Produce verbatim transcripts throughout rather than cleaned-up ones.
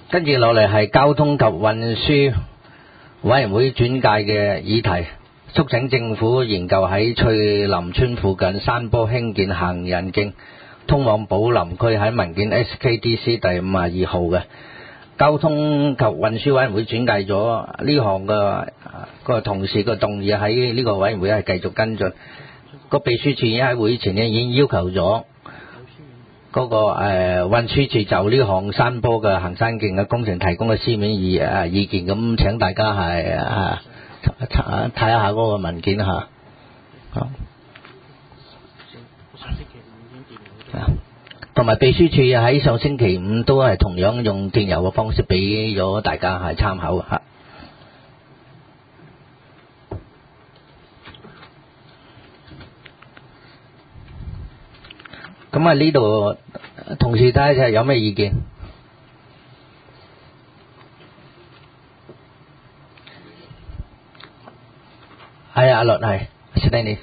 跟住落嚟係交通及運輸委員會轉介嘅議題，促請政府研究喺翠林村附近山坡興建行人徑，通往寶林區，喺文件 S K D C 第五十二號嘅。交通及運輸委員會轉介咗呢項嘅個同事嘅動議喺呢個委員會係繼續跟進。個秘書處已經喺會前已經要求咗嗰個誒運輸處就呢項山坡嘅行山徑嘅工程提供嘅書面意誒意見，咁請大家係啊睇下嗰個文件嚇。好，同埋秘書處喺上星期五都係同樣用電郵嘅方式俾咗大家係參考嚇。咁啊呢度同事睇下有咩意見？係阿律係 Stanley。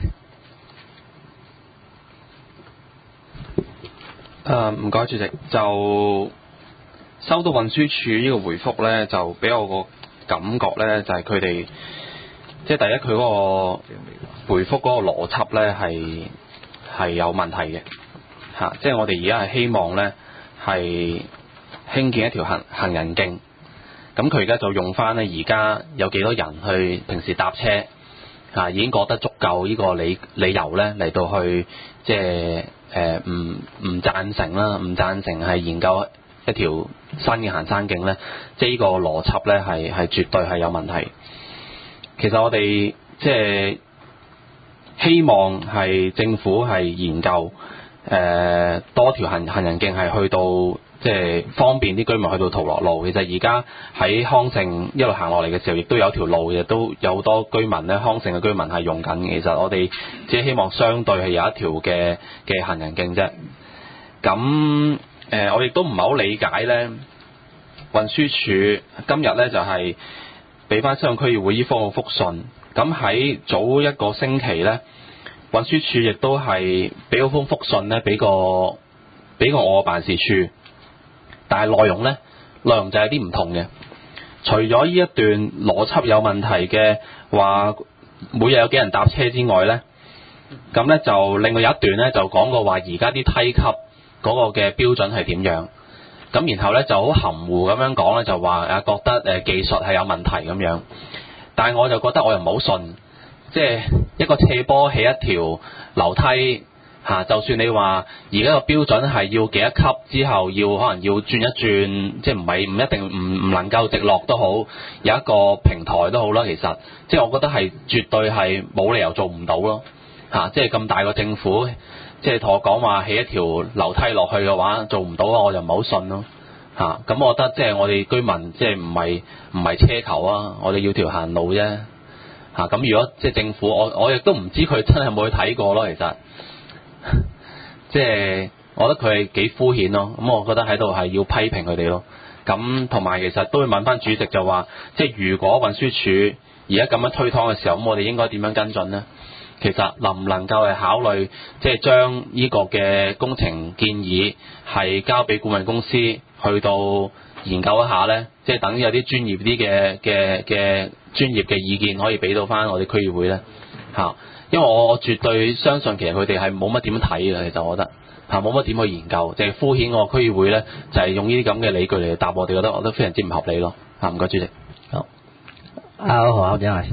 誒唔該主席，就收到運輸署呢個回覆呢，就俾我個感覺呢，就係佢哋即係第一佢嗰個回覆嗰個邏輯呢係係有問題嘅。嚇、啊！即係我哋而家係希望呢係興建一條行行人徑，咁佢而家就用翻呢而家有幾多人去平時搭車嚇、啊，已經覺得足夠呢個理理由呢嚟到去即係誒唔唔贊成啦，唔贊成係研究一條新嘅行山徑呢，即係呢個邏輯呢係係絕對係有問題。其實我哋即係希望係政府係研究。誒、呃、多條行行人徑係去到即係方便啲居民去到淘樂路。其實而家喺康城一路行落嚟嘅時候，亦都有條路，亦都有好多居民咧，康城嘅居民係用緊。其實我哋只係希望相對係有一條嘅嘅行人徑啫。咁誒、呃，我亦都唔係好理解咧，運輸署今日咧就係俾翻西貢區議會呢封覆信。咁喺早一個星期咧。運輸署亦都係俾嗰封覆信咧，俾個俾個我辦事處，但係內容咧，內容就係啲唔同嘅。除咗呢一段邏輯有問題嘅話，每日有幾人搭車之外咧，咁咧就另外有一段咧就講過話，而家啲梯級嗰個嘅標準係點樣？咁然後咧就好含糊咁樣講咧，就話啊覺得誒技術係有問題咁樣，但係我就覺得我又唔好信。即係一個斜坡起一條樓梯嚇、啊，就算你話而家個標準係要幾多級之後要可能要轉一轉，即係唔係唔一定唔唔能夠直落都好，有一個平台都好啦。其實即係我覺得係絕對係冇理由做唔到咯嚇。即係咁大個政府，即係同我講話起一條樓梯落去嘅話做唔到啊，我就唔係好信咯嚇。咁、啊、我覺得即係我哋居民即係唔係唔係車球啊，我哋要條行路啫。嚇咁、啊、如果即係政府，我我亦都唔知佢真係有冇去睇過咯。其實即係我覺得佢係幾敷衍咯。咁我覺得喺度係要批評佢哋咯。咁同埋其實都會問翻主席就話，即係如果運輸署而家咁樣推搪嘅時候，咁我哋應該點樣跟進呢？其實能唔能夠係考慮即係將呢個嘅工程建議係交俾顧問公司去到研究一下呢？即係等有啲專業啲嘅嘅嘅專業嘅意見可以俾到翻我哋區議會呢。嚇，因為我我絕對相信其實佢哋係冇乜點睇嘅，其實我覺得嚇冇乜點去研究，淨係敷衍我區議會呢，就係、是、用呢啲咁嘅理據嚟答我哋，覺得我覺得非常之唔合理咯。嚇，唔該主席。 好，阿何校長係。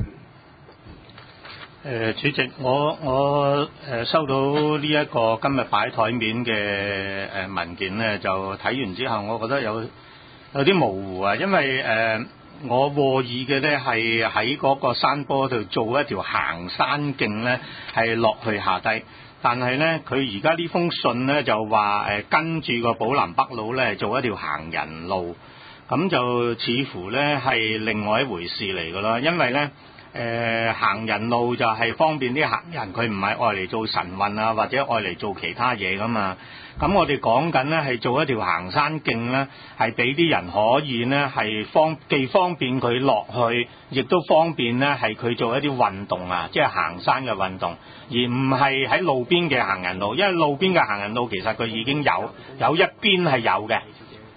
誒主席，我我誒收到呢一個今日擺台面嘅誒文件咧，就睇完之後，我覺得有有啲模糊啊，因為誒、呃、我和議嘅咧係喺嗰個山坡度做一條行山徑咧，係落去下低，但係咧佢而家呢封信咧就話誒、呃、跟住個寶林北路咧做一條行人路，咁就似乎咧係另外一回事嚟㗎啦，因為咧。誒、呃、行人路就係方便啲行人，佢唔係愛嚟做晨運啊，或者愛嚟做其他嘢噶嘛。咁我哋講緊呢係做一條行山徑呢，係俾啲人可以呢係方既方便佢落去，亦都方便呢係佢做一啲運動啊，即係行山嘅運動，而唔係喺路邊嘅行人路，因為路邊嘅行人路其實佢已經有有一邊係有嘅。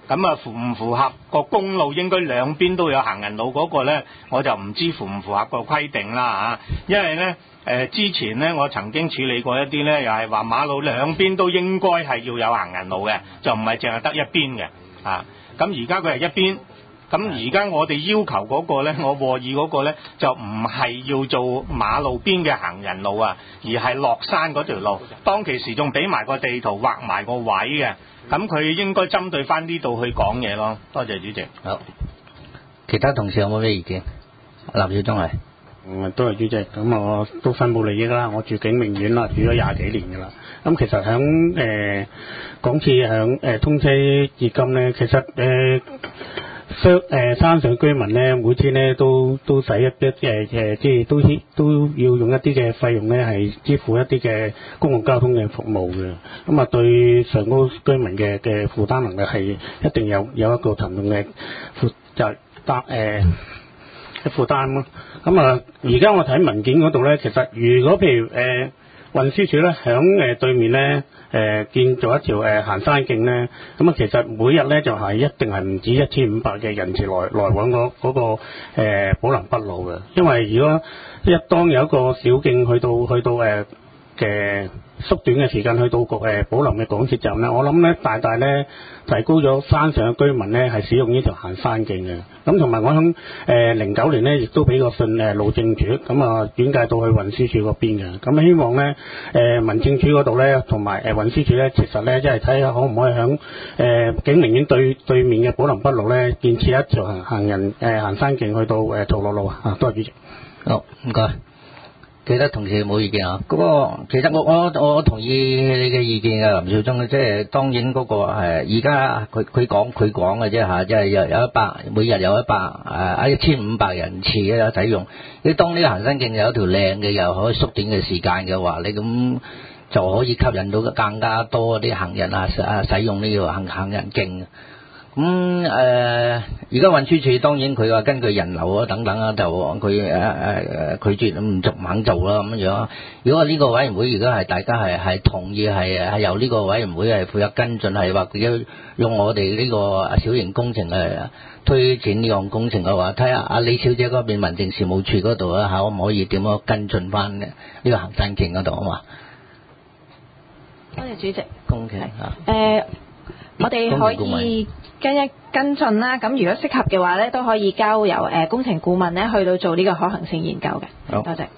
咁啊符唔符合個公路應該兩邊都有行人路嗰個呢，我就唔知符唔符合個規定啦嚇。因為呢，誒、呃、之前呢，我曾經處理過一啲呢，又係話馬路兩邊都應該係要有行人路嘅，就唔係淨係得一邊嘅啊。咁而家佢係一邊。咁而家我哋要求嗰個呢，我和議嗰個呢，就唔係要做馬路邊嘅行人路啊，而係落山嗰條路。當其時仲俾埋個地圖畫埋個位嘅，咁佢應該針對翻呢度去講嘢咯。多謝主席。 好，其他同事有冇咩意見？林少忠係。 嗯，都係主席，咁我都申報利益啦。我住景明苑啦，住咗廿幾年噶啦。咁其實響誒、呃、港鐵響誒通車至今呢，其實誒。呃相誒山上居民咧，每天咧都都使一啲誒誒，即係都都要用一啲嘅費用咧，係支付一啲嘅公共交通嘅服務嘅。咁啊，對上高居民嘅嘅負擔能力係一定有有一個沉重嘅負就擔誒嘅負擔咯。咁啊，而家我睇文件嗰度咧，其實如果譬如誒。呃運輸署咧響誒對面咧誒、呃、建造一條誒、呃、行山徑咧，咁啊其實每日咧就係、是、一定係唔止一千五百嘅人次來來往嗰、那、嗰個誒、呃、寶林北路嘅，因為如果一當有一個小徑去到去到誒嘅縮短嘅時間去到個誒寶林嘅港鐵站咧，我諗咧大大咧提高咗山上嘅居民咧係使用呢條行山徑嘅。咁同埋我響誒零九年咧亦都俾個信誒路政署，咁啊轉介到去運輸署嗰邊嘅。咁希望咧誒、呃、民政署嗰度咧同埋誒運輸署咧，其實咧即係睇下可唔可以響誒景明苑對對面嘅寶林北路咧建設一條行行人誒、呃、行山徑去到誒陶樂路啊。多謝主席。 好，唔該。其他同事冇意見啊？嗰、那個其實我我我同意你嘅意見嘅，林少忠，即係當然嗰個係而家佢佢講佢講嘅啫嚇，即係有有一百每日有一百誒一千五百人次嘅使用。你當呢個行山徑有一條靚嘅，又可以縮短嘅時間嘅話，你咁就可以吸引到更加多啲行人啊啊使用呢個行行人徑。咁誒，而家運輸署當然佢話根據人流啊等等啊，就佢誒誒誒拒絕唔唔肯做啦咁樣。如果呢個委員會如果係大家係係同意係係由呢個委員會係負責跟進，係話佢用我哋呢個小型工程嚟推展呢項工程嘅話，睇下阿李小姐嗰邊民政事務處嗰度啊，可唔可以點樣跟進翻呢個行山徑嗰度啊嘛？ 多謝主席。 工程啊。 誒，我哋可以跟一跟進啦。咁如果適合嘅話咧，都可以交由誒工程顧問咧去到做呢個可行性研究嘅。 好， 多謝。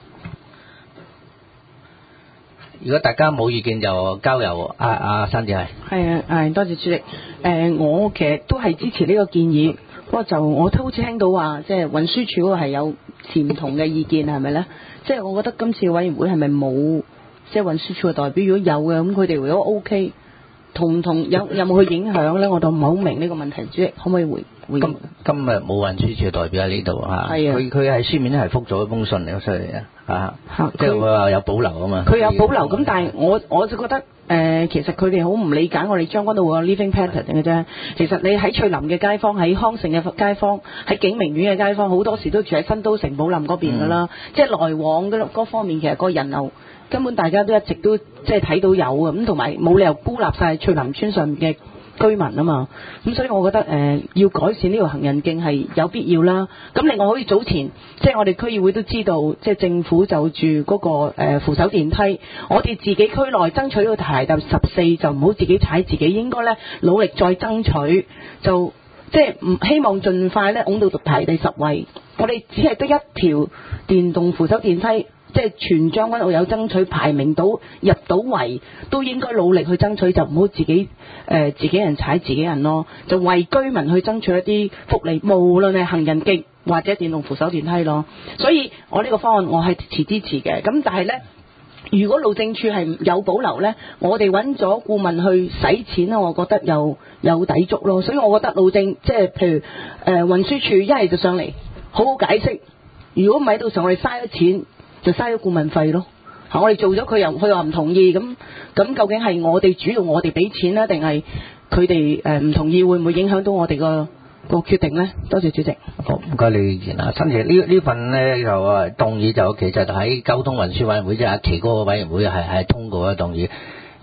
如果大家冇意見，就交由阿阿珊姐係。 係啊，誒多謝主席。誒、呃，我其實都係支持呢個建議，不過就我都好似聽到話，即係運輸署嗰個係有持唔同嘅意見，係咪咧？即係我覺得今次委員會係咪冇即係運輸署嘅代表？如果有嘅，咁佢哋如果 OK。同唔同有有冇去影響咧？我就唔係好明呢個問題，主席可唔可以回回應？ 今今日冇運輸署代表喺呢度嚇， 係啊， 佢佢係書面係覆咗一封信嚟，所以啊嚇，即係佢話有保留啊嘛。 佢有保留，咁但係我我就覺得誒、呃，其實佢哋好唔理解我哋將軍澳個 living pattern 嘅啫。其實你喺翠林嘅街坊，喺康城嘅街坊，喺景明苑嘅街坊，好多時都住喺新都城寶林嗰邊噶啦，嗯、即係來往嗰嗰方面，其實個人流。根本大家都一直都即係睇到有啊，咁同埋冇理由孤立晒翠林村上嘅居民啊嘛，咁所以我覺得誒、呃、要改善呢條行人徑係有必要啦。咁另外好似早前即係我哋區議會都知道，即係政府就住嗰、那個、呃、扶手電梯，我哋自己區內爭取到排第十四，就唔好自己踩自己，應該咧努力再爭取，就即係唔希望盡快咧拱到排第十位。我哋只係得一條電動扶手電梯。即係全將軍澳有爭取排名到入到圍，都應該努力去爭取，就唔好自己誒、呃、自己人踩自己人咯，就為居民去爭取一啲福利，無論係行人徑或者電動扶手電梯咯。所以我呢個方案我係持支持嘅。咁但係呢，如果路政署係有保留呢，我哋揾咗顧問去使錢咧，我覺得又有抵觸咯。所以我覺得路政即係譬如誒、呃、運輸署一係就上嚟好好解釋，如果唔喺到時我哋嘥咗錢。就嘥咗顧問費咯，嚇我哋做咗佢又佢又唔同意，咁咁究竟係我哋主導我哋俾錢咧，定係佢哋誒唔同意，會唔會影響到我哋個個決定咧？多謝主席。 好，唔該你意見啊，新奇呢呢份咧就啊動議就其實喺交通運輸委員會即係阿奇嗰個委員會係係通過嘅動議。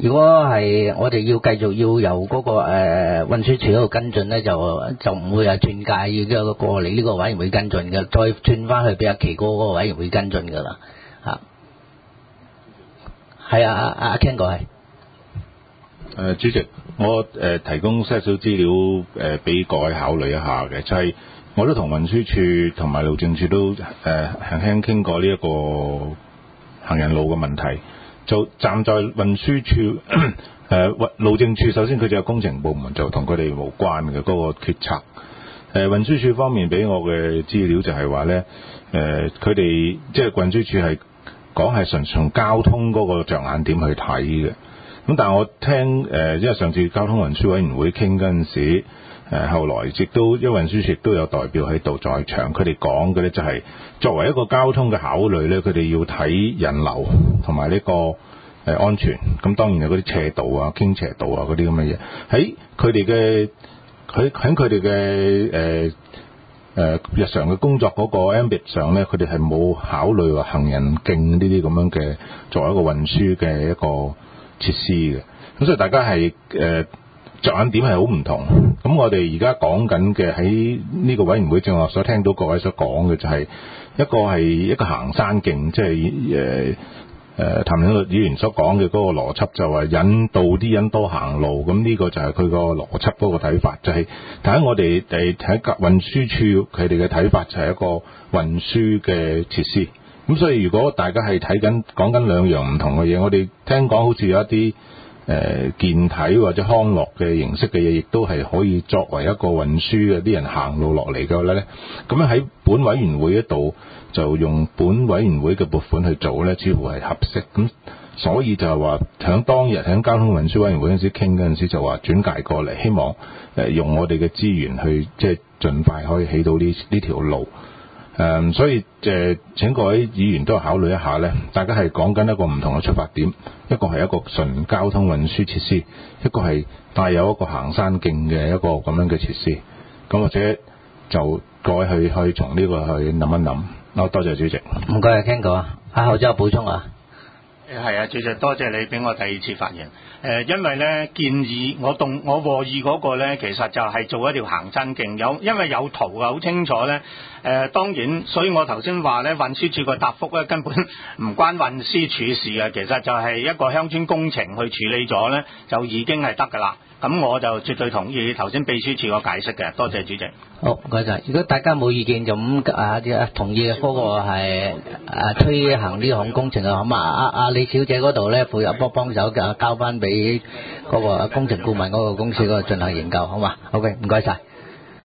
如果係我哋要繼續要由嗰、那個誒、呃、運輸署嗰度跟進咧，就就唔會係轉介要過嚟呢個委員會跟進嘅，再轉翻去俾阿奇哥嗰個委員會跟進㗎啦嚇。係啊，阿阿 Ken 哥係。 誒主席，我誒、呃、提供些少資料誒俾、呃、各位考慮一下嘅，就係、是、我都同運輸署同埋路政署都誒輕輕傾過呢一個行人路嘅問題。就站在運輸署誒路政署，首先佢就有工程部門，就同佢哋無關嘅嗰、那個決策。誒、呃、運輸署方面俾我嘅資料就係話咧，誒佢哋即係運輸署係講係純從交通嗰個着眼點去睇嘅。咁但係我聽誒、呃，因為上次交通運輸委員會傾嗰陣時，誒、呃、後來亦都因為運輸署亦都有代表喺度在場，佢哋講嘅咧就係、是、作為一個交通嘅考慮咧，佢哋要睇人流同埋呢個誒、呃、安全。咁當然有嗰啲斜道啊、傾斜道啊嗰啲咁嘅嘢，喺佢哋嘅佢喺佢哋嘅誒誒日常嘅工作嗰個 ambit 上咧，佢哋係冇考慮話行人徑呢啲咁樣嘅作為一個運輸嘅一個設施嘅。咁所以大家係誒着眼點係好唔同。咁我哋而家講緊嘅喺呢個委員會正我所聽到各位所講嘅就係一個係一個行山徑，即係誒誒譚永樂議員所講嘅嗰個邏輯，就話引導啲人多行路。咁呢個就係佢個邏輯嗰個睇法，就係但喺我哋誒喺運輸署佢哋嘅睇法就係一個運輸嘅設施。咁所以如果大家係睇緊講緊兩樣唔同嘅嘢，我哋聽講好似有一啲誒、呃、健體或者康樂嘅形式嘅嘢，亦都係可以作為一個運輸嘅啲人行路落嚟嘅話咧，咁樣喺本委員會嗰度就用本委員會嘅撥款去做咧，似乎係合適。咁所以就係話響當日響交通運輸委員會嗰陣時傾嗰陣時就話轉介過嚟，希望誒用我哋嘅資源去即係盡快可以起到呢呢條路。誒、嗯，所以誒、呃，請各位議員都考慮一下咧，大家係講緊一個唔同嘅出發點，一個係一個純交通運輸設施，一個係帶有一個行山徑嘅一個咁樣嘅設施，咁或者就各位去去從呢個去諗一諗。好，多謝主席。 唔該，阿 Ken 哥啊，阿後者有補充啊。 係啊，主席多謝你俾我第二次發言。誒、呃，因為咧建議我動我和議嗰個咧，其實就係做一條行山徑，有因為有圖啊，好清楚咧。誒、呃，當然，所以我頭先話咧，運輸署個答覆咧根本唔關運輸署事啊，其實就係一個鄉村工程去處理咗咧，就已經係得㗎啦。咁我就絕對同意頭先秘書處個解釋嘅，多謝主席。 好，唔該晒。如果大家冇意見就咁啊，同意嗰個係啊推行呢項工程啊，咁啊阿阿李小姐嗰度咧，負責幫幫手嘅，交翻俾嗰個工程顧問嗰個公司嗰度進行研究，好嘛？好嘅，唔該晒。